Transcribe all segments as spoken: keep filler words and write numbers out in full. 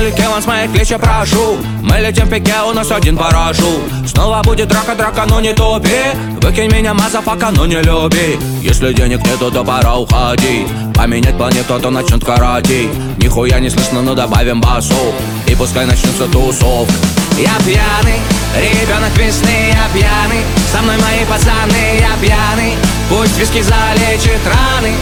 налегке, вон с моих плеч я прошу. Мы летим в пике, у нас один парашют. Снова будет драка, драка, но не тупи. Выкинь меня, мазафака, но не люби. Если денег нету, то пора уходить. Поменять планету, то начнет каратить. Нихуя не слышно, но добавим басу. И пускай начнется тусовка. Я пьяный, ребенок весны, я пьяный. Со мной мои пацаны, я пьяный. Пусть виски залечит раны.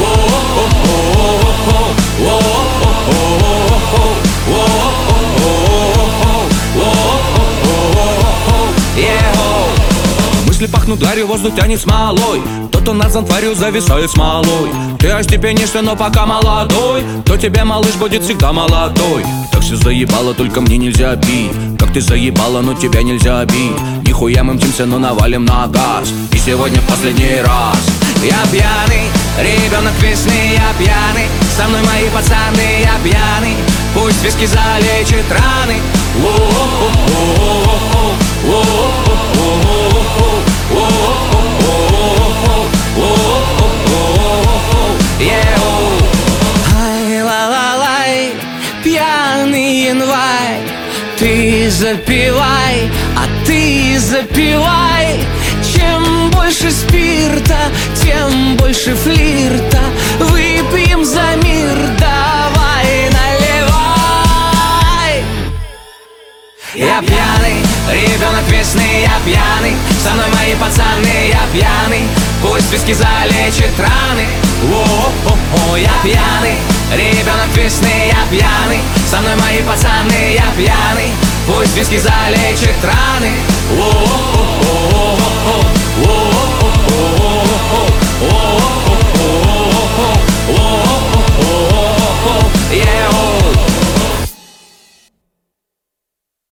Мысли пахнут гарью, воздух тянет смолой. Кто-то над тварью зависает смолой. Ты остепенишься, но пока молодой. То тебе, малыш, будет всегда молодой. Так все заебало, только мне нельзя бить. Как ты заебала, но тебя нельзя бить. Нихуя мы мчимся, но навалим на газ. И сегодня в последний раз. Я пьяный, ребенок весны, я пьяный. Со мной мои пацаны, я пьяный. Пусть виски залечит раны. Ай-ла-ла-лай, пьяный январь. Ты запивай, а ты запивай. Чем больше спирта, тем больше флирта. Выпьем за мир, давай наливай. Я пьяный, ребенок весны, я пьяный. Со мной мои пацаны, я пьяный. Пусть виски залечит раны. О-о-о, я пьяный, ребенок весны, я пьяный. Со мной мои пацаны, я пьяный. Пусть виски залечит раны.